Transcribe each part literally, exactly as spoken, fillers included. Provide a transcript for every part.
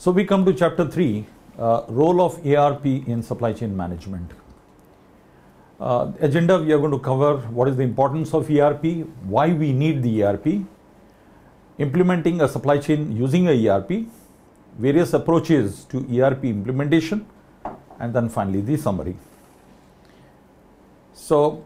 So we come to chapter three, uh, role of E R P in supply chain management. Uh, agenda, we are going to cover what is the importance of E R P, why we need the E R P, implementing a supply chain using a E R P, various approaches to E R P implementation, and then finally the summary. So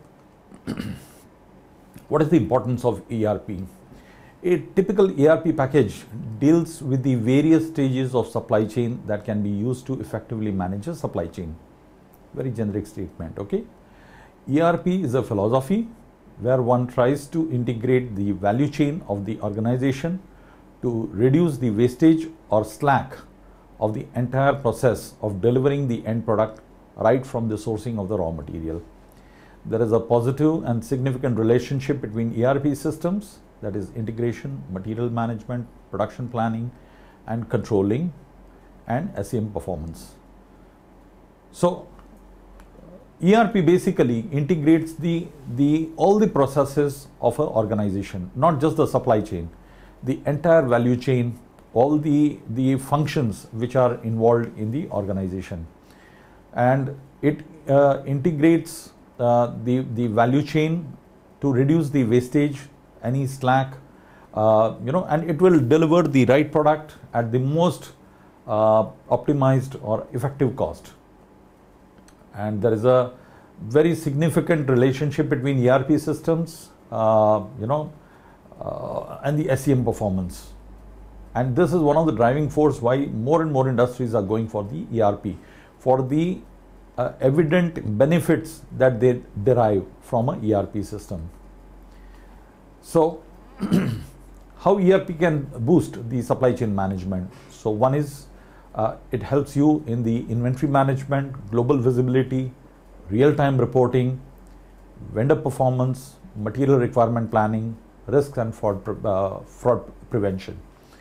what is the importance of E R P? A typical E R P package deals with the various stages of supply chain that can be used to effectively manage a supply chain. Very generic statement, okay? E R P is a philosophy where one tries to integrate the value chain of the organization to reduce the wastage or slack of the entire process of delivering the end product right from the sourcing of the raw material. There is a positive and significant relationship between E R P systems, that is integration, material management, production planning and controlling, and S E M performance. So E R P basically integrates the, the all the processes of an organization, not just the supply chain, the entire value chain, all the, the functions which are involved in the organization. And it uh, integrates uh, the, the value chain to reduce the wastage, any slack, uh, you know, and it will deliver the right product at the most uh, optimized or effective cost. And there is a very significant relationship between E R P systems, uh, you know, uh, and the S E M performance. And this is one of the driving force why more and more industries are going for the E R P, for the uh, evident benefits that they derive from a E R P system. So how E R P can boost the supply chain management? So one is uh, it helps you in the inventory management, global visibility, real-time reporting, vendor performance, material requirement planning, risk and fraud, uh, fraud prevention.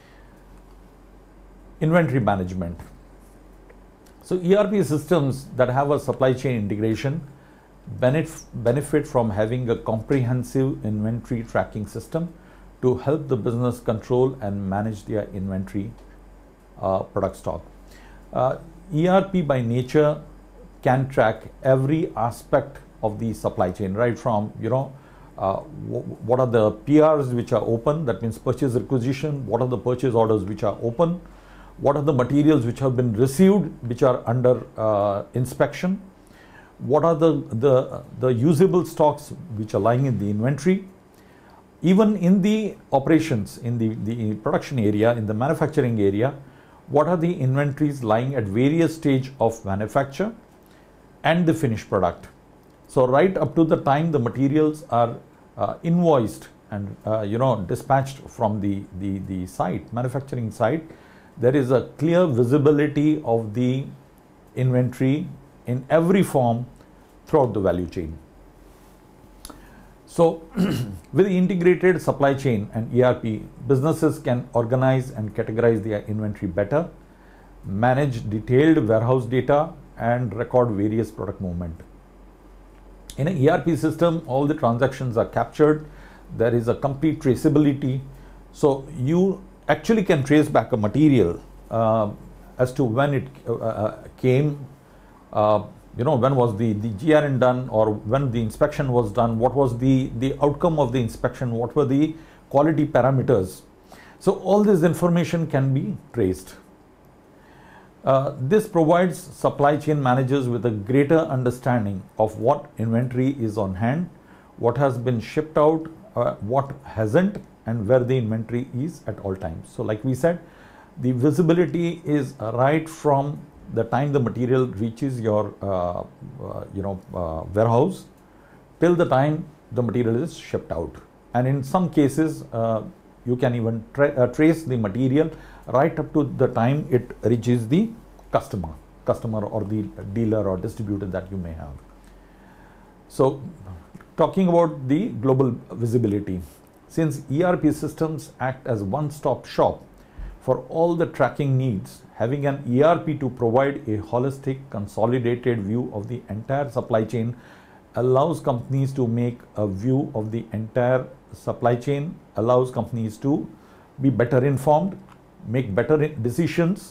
Inventory management. So E R P systems that have a supply chain integration benefit, benefit from having a comprehensive inventory tracking system to help the business control and manage their inventory uh, product stock. Uh, E R P by nature can track every aspect of the supply chain, right from, you know, uh, what are the P Rs which are open, that means purchase requisition, what are the purchase orders which are open, what are the materials which have been received which are under uh, inspection, what are the, the, the usable stocks which are lying in the inventory. Even in the operations, in the, the production area, in the manufacturing area, what are the inventories lying at various stage of manufacture and the finished product. So right up to the time the materials are uh, invoiced and uh, you know dispatched from the, the, the site, manufacturing site, there is a clear visibility of the inventory in every form throughout the value chain. So with the integrated supply chain and E R P, businesses can organize and categorize their inventory better, manage detailed warehouse data, and record various product movement. In an E R P system, all the transactions are captured. There is a complete traceability. So you actually can trace back a material uh, as to when it uh, came, uh, you know, when was the, the G R N done, or when the inspection was done, what was the, the outcome of the inspection, what were the quality parameters. So all this information can be traced. Uh, this provides supply chain managers with a greater understanding of what inventory is on hand, what has been shipped out, uh, what hasn't, and where the inventory is at all times. So like we said, the visibility is right from the time the material reaches your uh, uh, you know uh, warehouse till the time the material is shipped out. And in some cases uh, you can even tra uh, trace the material right up to the time it reaches the customer customer or the dealer or distributor that you may have. So talking about the global visibility, since E R P systems act as one-stop shop for all the tracking needs, having an E R P to provide a holistic, consolidated view of the entire supply chain allows companies to make a view of the entire supply chain, allows companies to be better informed, make better decisions,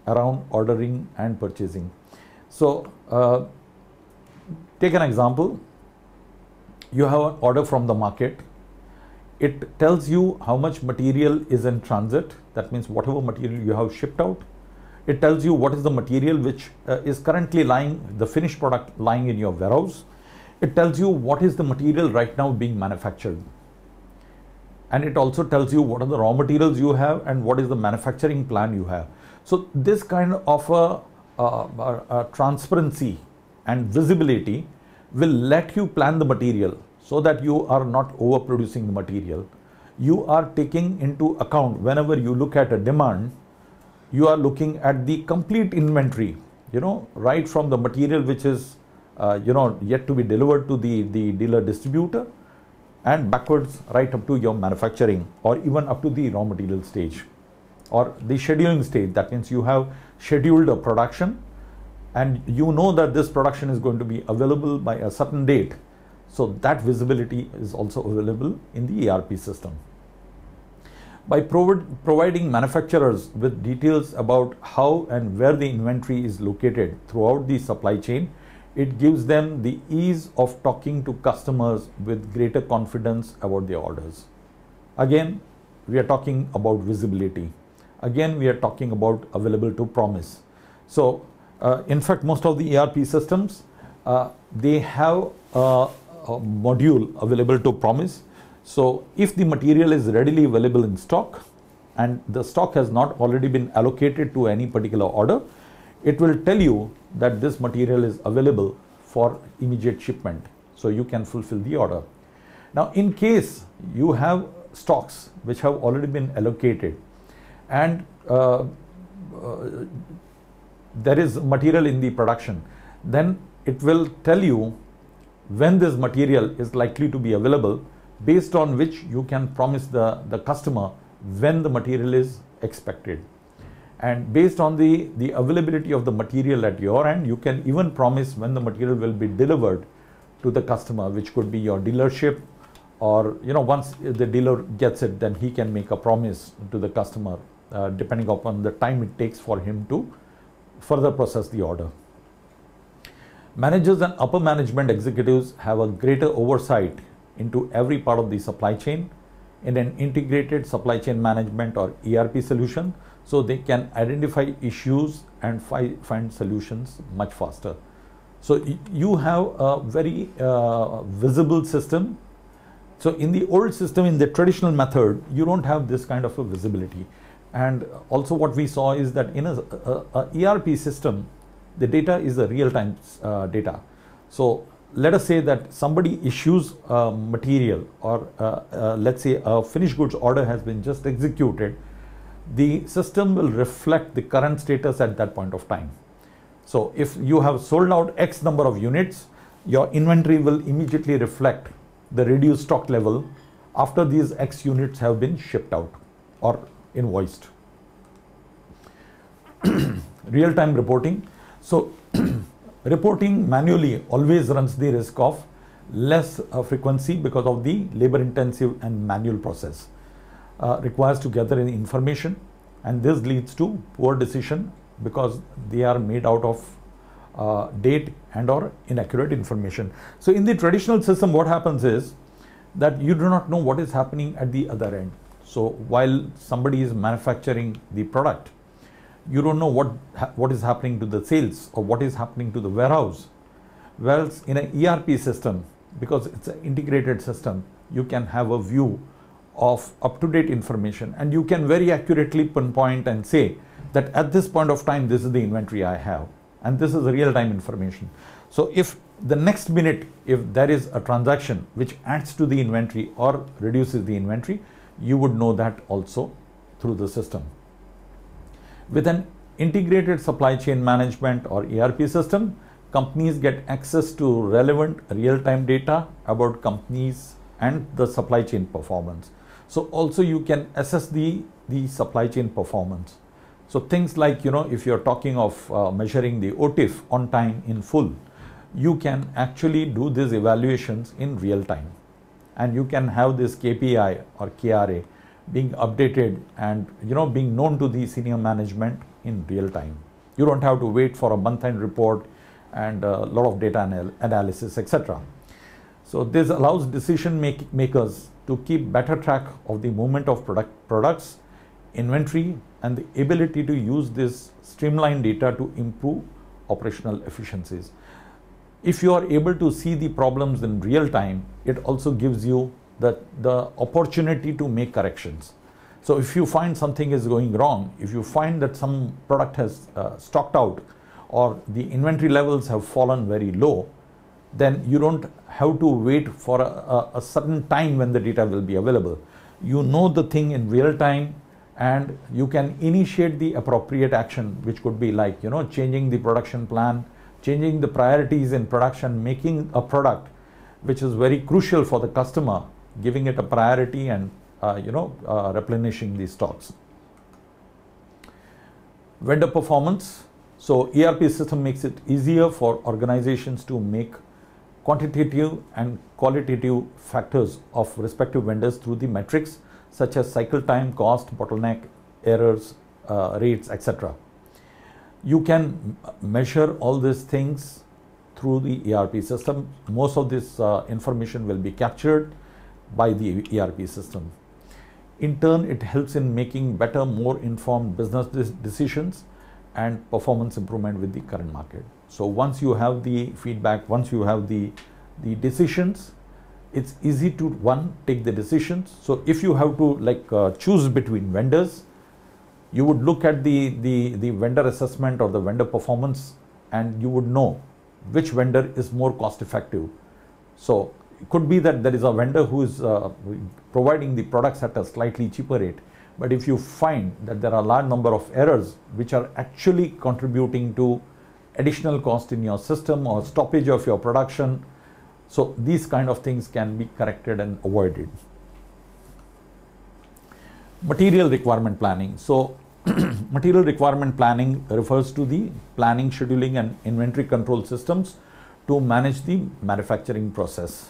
around ordering and purchasing. So uh, take an example. You have an order from the market. It tells you how much material is in transit. That means whatever material you have shipped out. It tells you what is the material which uh, is currently lying, the finished product lying in your warehouse. It tells you what is the material right now being manufactured. And it also tells you what are the raw materials you have and what is the manufacturing plan you have. So this kind of a, a, a, a transparency and visibility will let you plan the material so that you are not overproducing the material. You are taking into account, whenever you look at a demand, you are looking at the complete inventory, you know, right from the material which is, uh, you know, yet to be delivered to the, the dealer distributor, and backwards right up to your manufacturing, or even up to the raw material stage or the scheduling stage. That means you have scheduled a production and you know that this production is going to be available by a certain date. So that visibility is also available in the E R P system. By prov providing manufacturers with details about how and where the inventory is located throughout the supply chain, it gives them the ease of talking to customers with greater confidence about their orders. Again, we are talking about visibility. Again, we are talking about available to promise. So, uh, in fact, most of the E R P systems, uh, they have a, a module available to promise. So, if the material is readily available in stock and the stock has not already been allocated to any particular order, it will tell you that this material is available for immediate shipment. So you can fulfill the order. Now, in case you have stocks which have already been allocated and uh, uh, there is material in the production, then it will tell you when this material is likely to be available, based on which you can promise the, the customer when the material is expected. And based on the, the availability of the material at your end, you can even promise when the material will be delivered to the customer, which could be your dealership, or, you know, once the dealer gets it, then he can make a promise to the customer, uh, depending upon the time it takes for him to further process the order. Managers and upper management executives have a greater oversight into every part of the supply chain in an integrated supply chain management or E R P solution, so they can identify issues and fi find solutions much faster. So you have a very uh, visible system. So in the old system, in the traditional method, you don't have this kind of a visibility. And also what we saw is that in a, a, a E R P system, the data is a real-time uh, data. So let us say that somebody issues uh, material, or uh, uh, let's say a finished goods order has been just executed. The system will reflect the current status at that point of time. So if you have sold out X number of units, your inventory will immediately reflect the reduced stock level after these X units have been shipped out or invoiced. Real-time reporting. So reporting manually always runs the risk of less uh, frequency because of the labor-intensive and manual process. Uh, requires to gather any information, and this leads to poor decision because they are made out of uh, date and or inaccurate information. So in the traditional system, what happens is that you do not know what is happening at the other end. So while somebody is manufacturing the product, you don't know what what is happening to the sales or what is happening to the warehouse. Whereas in an E R P system, because it's an integrated system, you can have a view of up-to-date information, and you can very accurately pinpoint and say that at this point of time, this is the inventory I have, and this is real-time information. So if the next minute, if there is a transaction which adds to the inventory or reduces the inventory, you would know that also through the system. With an integrated supply chain management or E R P system, companies get access to relevant real-time data about companies and the supply chain performance. So also you can assess the, the supply chain performance. So things like, you know, if you're talking of uh, measuring the O T I F, on time in full, you can actually do these evaluations in real time. And you can have this K P I or K R A being updated and, you know, being known to the senior management in real time. You don't have to wait for a month-end report and a lot of data anal analysis, et cetera. So this allows decision make makers to keep better track of the movement of product products, inventory, and the ability to use this streamlined data to improve operational efficiencies. If you are able to see the problems in real time, it also gives you the, the opportunity to make corrections. So if you find something is going wrong, if you find that some product has uh, stocked out or the inventory levels have fallen very low, then you don't have to wait for a, a, a certain time when the data will be available. You know the thing in real time, and you can initiate the appropriate action, which could be like, you know, changing the production plan, changing the priorities in production, making a product which is very crucial for the customer, giving it a priority, and uh, you know, uh, replenishing the stocks. Vendor performance. So E R P system makes it easier for organizations to make quantitative and qualitative factors of respective vendors through the metrics such as cycle time, cost, bottleneck, errors, uh, rates, et cetera. You can measure all these things through the E R P system. Most of this uh, information will be captured by the E R P system. In turn, it helps in making better, more informed business decisions and performance improvement with the current market. So once you have the feedback, once you have the, the decisions, it's easy to, one, take the decisions. So if you have to like uh, choose between vendors, you would look at the, the, the vendor assessment or the vendor performance, and you would know which vendor is more cost effective. So it could be that there is a vendor who is uh, providing the products at a slightly cheaper rate. But if you find that there are a large number of errors which are actually contributing to additional cost in your system or stoppage of your production, so these kind of things can be corrected and avoided. Material requirement planning. So material requirement planning refers to the planning, scheduling, and inventory control systems to manage the manufacturing process.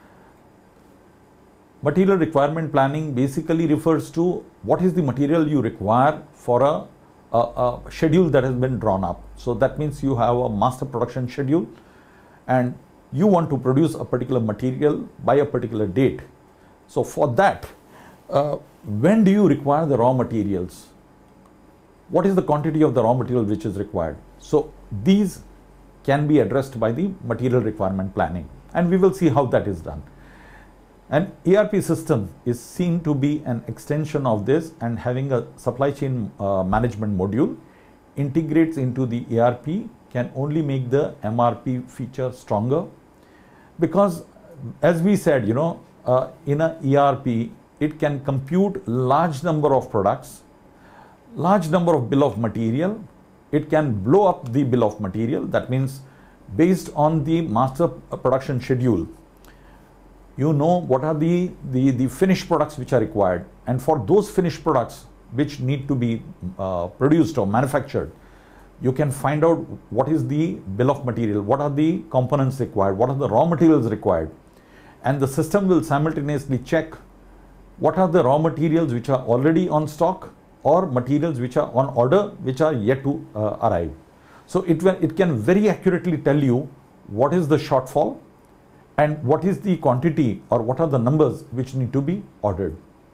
Material requirement planning basically refers to what is the material you require for a, a, a schedule that has been drawn up. So that means you have a master production schedule and you want to produce a particular material by a particular date. So for that, uh, when do you require the raw materials? What is the quantity of the raw material which is required? So these can be addressed by the material requirement planning, and we will see how that is done. An E R P system is seen to be an extension of this, and having a supply chain uh, management module integrates into the E R P can only make the M R P feature stronger, because as we said, you know, uh, in a E R P, it can compute large number of products, large number of bill of material. It can blow up the bill of material. That means based on the master production schedule, you know what are the, the, the finished products which are required. And for those finished products which need to be uh, produced or manufactured, you can find out what is the bill of material, what are the components required, what are the raw materials required. And the system will simultaneously check what are the raw materials which are already on stock or materials which are on order which are yet to uh, arrive. So it, it can very accurately tell you what is the shortfall and what is the quantity or what are the numbers which need to be ordered.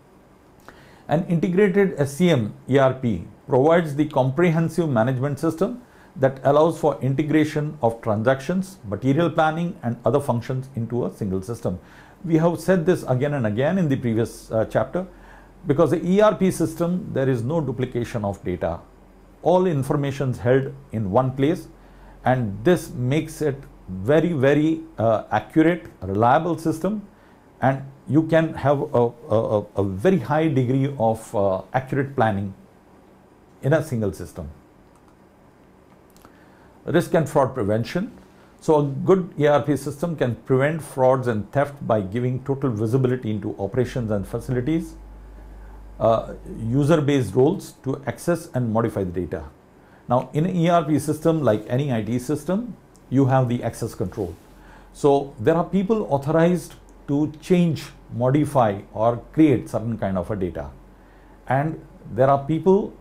An integrated S C M E R P provides the comprehensive management system that allows for integration of transactions, material planning, and other functions into a single system. We have said this again and again in the previous uh, chapter, because the E R P system, there is no duplication of data. All information is held in one place, and this makes it very, very uh, accurate, reliable system, and you can have a, a, a very high degree of uh, accurate planning in a single system. Risk and fraud prevention. So a good E R P system can prevent frauds and theft by giving total visibility into operations and facilities, uh, user-based roles to access and modify the data. Now in an E R P system, like any I T system, you have the access control. So there are people authorized to change, modify, or create certain kind of a data. And there are people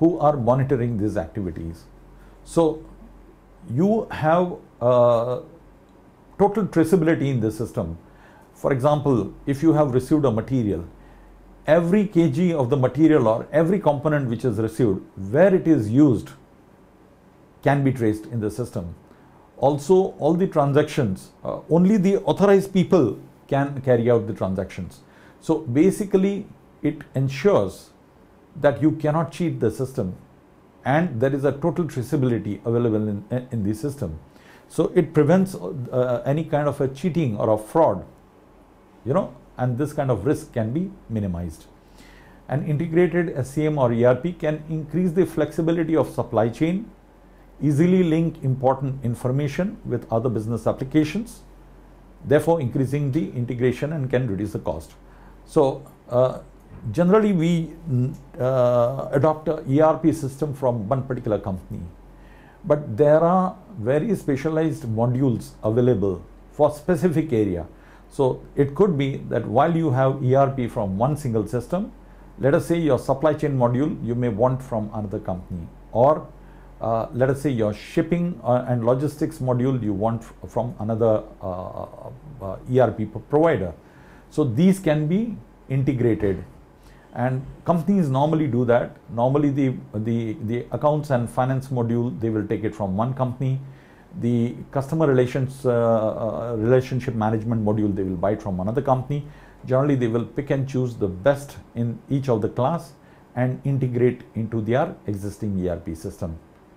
who are monitoring these activities. So you have uh, total traceability in the system. For example, if you have received a material, every kg of the material or every component which is received, where it is used can be traced in the system. Also, all the transactions, uh, only the authorized people can carry out the transactions. So basically, it ensures that you cannot cheat the system, and there is a total traceability available in, in the system. So it prevents uh, any kind of a cheating or a fraud, you know, and this kind of risk can be minimized. An integrated S C M or E R P can increase the flexibility of supply chain, easily link important information with other business applications, therefore increasing the integration and can reduce the cost. So uh, generally we uh, adopt a E R P system from one particular company, but there are very specialized modules available for specific area. So it could be that while you have E R P from one single system, let us say your supply chain module you may want from another company, or uh, let us say your shipping uh, and logistics module you want from another uh, uh, E R P provider. So these can be integrated, and companies normally do that. Normally the, the, the accounts and finance module, they will take it from one company. The customer relations, uh, uh, relationship management module, they will buy it from another company. Generally, they will pick and choose the best in each of the class and integrate into their existing E R P system.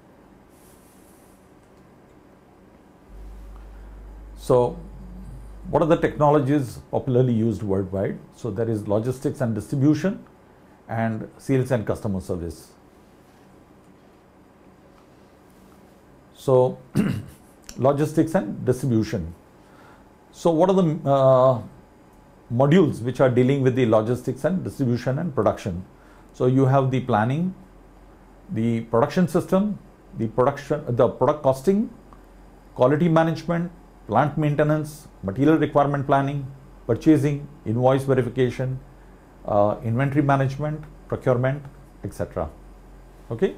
So, what are the technologies popularly used worldwide? So, there is logistics and distribution and sales and customer service. So, logistics and distribution. So, what are the uh, modules which are dealing with the logistics and distribution and production? So, you have the planning, the production system, the production, the product costing, quality management, plant maintenance, material requirement planning, purchasing, invoice verification, uh, inventory management, procurement, et cetera. Okay.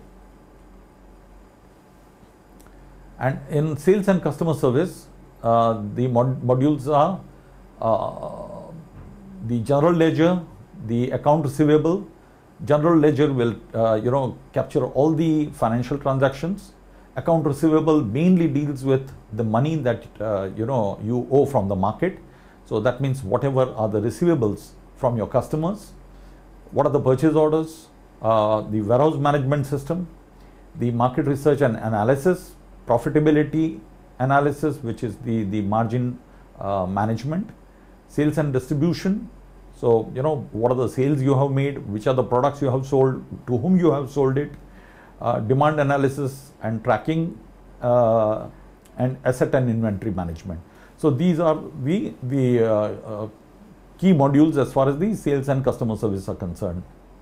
And in sales and customer service, uh, the mod modules are uh, the general ledger, the account receivable. General ledger will, uh, you know, capture all the financial transactions. Account receivable mainly deals with the money that, uh, you know, you owe from the market. So that means whatever are the receivables from your customers, what are the purchase orders, uh, the warehouse management system, the market research and analysis, profitability analysis, which is the, the margin uh, management, sales and distribution. So, you know, what are the sales you have made, which are the products you have sold, to whom you have sold it, uh, demand analysis and tracking, uh, and asset and inventory management. So, these are the, the uh, uh, key modules as far as the sales and customer service are concerned.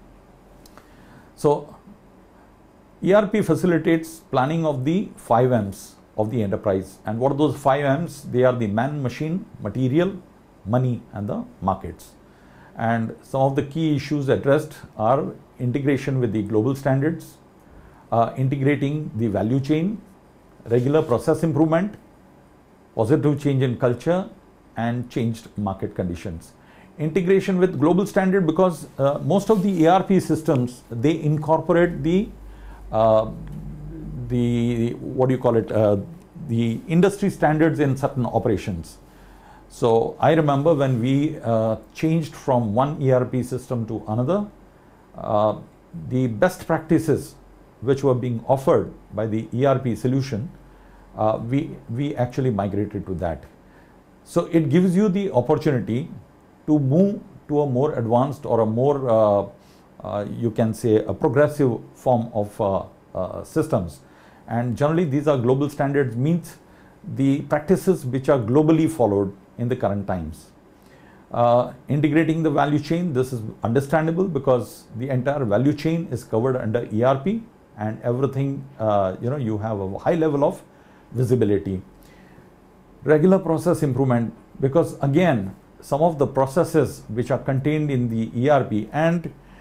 So, E R P facilitates planning of the five M's of the enterprise. And what are those five M's? They are the man, machine, material, money, and the markets. And some of the key issues addressed are integration with the global standards, uh, integrating the value chain, regular process improvement, positive change in culture, and changed market conditions. Integration with global standard, because uh, most of the E R P systems, they incorporate the uh, the what do you call it uh, the industry standards in certain operations. So I remember when we uh, changed from one E R P system to another, uh, the best practices which were being offered by the E R P solution, uh, we we actually migrated to that. So it gives you the opportunity to move to a more advanced or a more uh, uh, you can say a progressive form of uh, uh, systems. And generally these are global standards, means the practices which are globally followed in the current times. Uh, integrating the value chain, this is understandable because the entire value chain is covered under E R P, and everything, uh, you know, you have a high level of visibility. Regular process improvement, because again, some of the processes which are contained in the E R P, and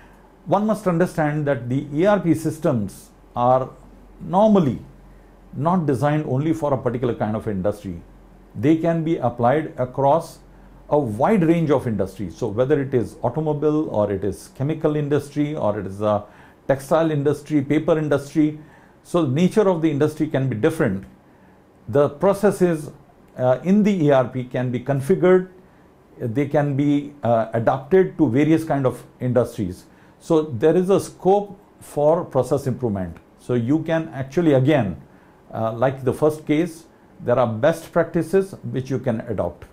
one must understand that the E R P systems are normally not designed only for a particular kind of industry. They can be applied across a wide range of industries. So whether it is automobile, or it is chemical industry, or it is a textile industry, paper industry, so the nature of the industry can be different. The processes uh, in the E R P can be configured, they can be uh, adapted to various kind of industries. So there is a scope for process improvement. So you can actually, again, uh, like the first case, there are best practices which you can adopt.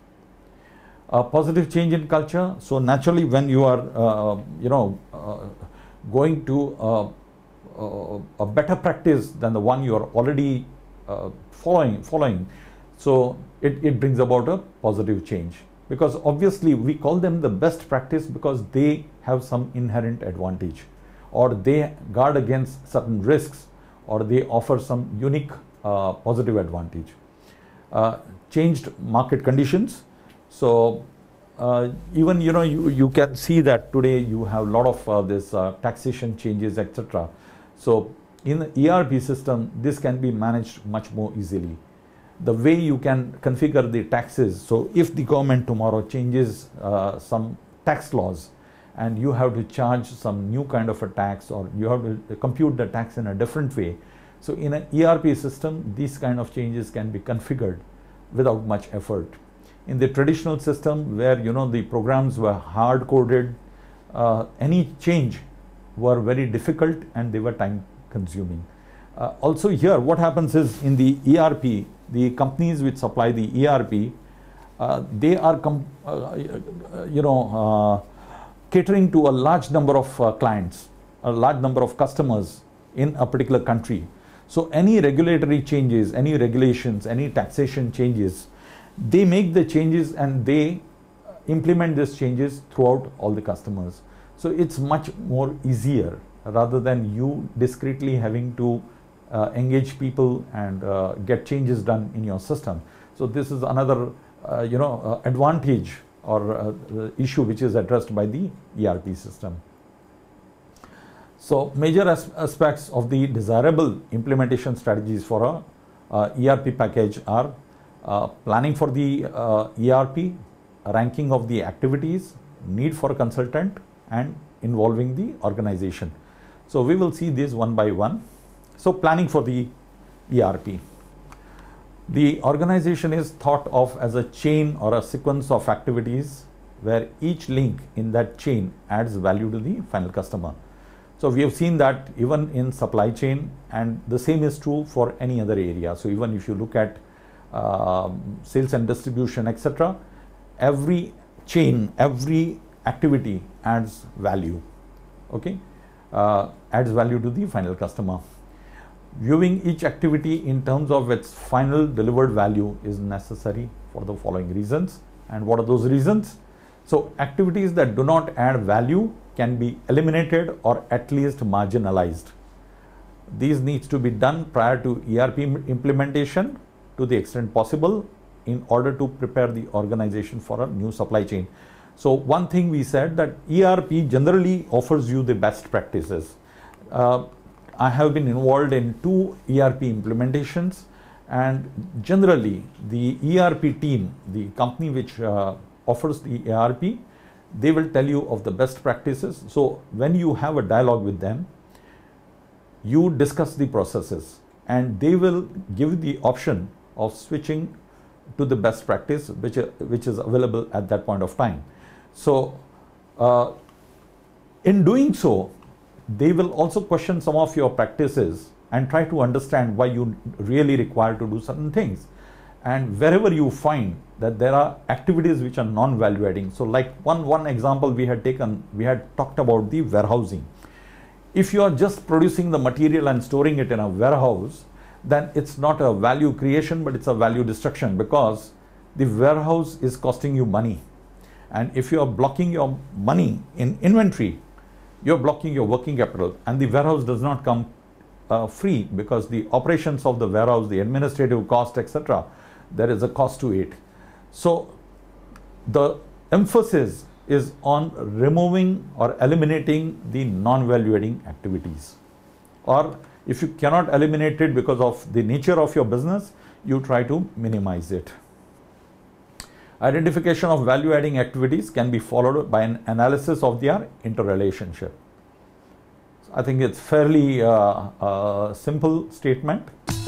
A positive change in culture. So naturally, when you are, uh, you know, uh, going to uh, uh, a better practice than the one you are already uh, following, following, so it, it brings about a positive change. Because obviously we call them the best practice because they have some inherent advantage, or they guard against certain risks, or they offer some unique uh, positive advantage. Uh, changed market conditions. So uh, even, you know, you, you can see that today you have a lot of uh, this uh, taxation changes, et cetera. So in the E R P system, this can be managed much more easily. The way you can configure the taxes. So if the government tomorrow changes uh, some tax laws, and you have to charge some new kind of a tax, or you have to compute the tax in a different way. So in an E R P system, these kind of changes can be configured without much effort. In the traditional system, where, you know, the programs were hard coded, uh, any change were very difficult and they were time consuming. Uh, also here, what happens is, in the E R P, the companies which supply the E R P, uh, they are com uh, you know uh, catering to a large number of uh, clients, a large number of customers in a particular country. So any regulatory changes, any regulations, any taxation changes, they make the changes and they implement these changes throughout all the customers. So it's much more easier, rather than you discreetly having to Uh, engage people and uh, get changes done in your system. So this is another uh, you know uh, advantage or uh, issue which is addressed by the E R P system. So major as aspects of the desirable implementation strategies for a uh, E R P package are uh, planning for the uh, E R P, ranking of the activities, need for a consultant, and involving the organization. So we will see these one by one. So planning for the E R P. The organization is thought of as a chain or a sequence of activities where each link in that chain adds value to the final customer. So we have seen that even in supply chain, and the same is true for any other area. So even if you look at uh, sales and distribution, et cetera, every chain, every activity adds value, okay, uh, adds value to the final customer. Viewing each activity in terms of its final delivered value is necessary for the following reasons. And what are those reasons? So activities that do not add value can be eliminated or at least marginalized. These needs to be done prior to E R P implementation to the extent possible in order to prepare the organization for a new supply chain. So one thing we said, that E R P generally offers you the best practices. Uh, I have been involved in two E R P implementations, and generally the E R P team, the company which uh, offers the E R P, they will tell you of the best practices. So when you have a dialogue with them, you discuss the processes, and they will give the option of switching to the best practice which, uh, which is available at that point of time. So uh, in doing so, they will also question some of your practices and try to understand why you really require to do certain things. And wherever you find that there are activities which are non-value adding, so like one, one example we had taken, we had talked about the warehousing. If you are just producing the material and storing it in a warehouse, then it's not a value creation, but it's a value destruction, because the warehouse is costing you money. And if you are blocking your money in inventory, you're blocking your working capital, and the warehouse does not come uh, free, because the operations of the warehouse, the administrative cost, et cetera, there is a cost to it. So the emphasis is on removing or eliminating the non-value adding activities. Or if you cannot eliminate it because of the nature of your business, you try to minimize it. Identification of value adding activities can be followed by an analysis of their interrelationship. I think it's fairly uh, uh, simple statement.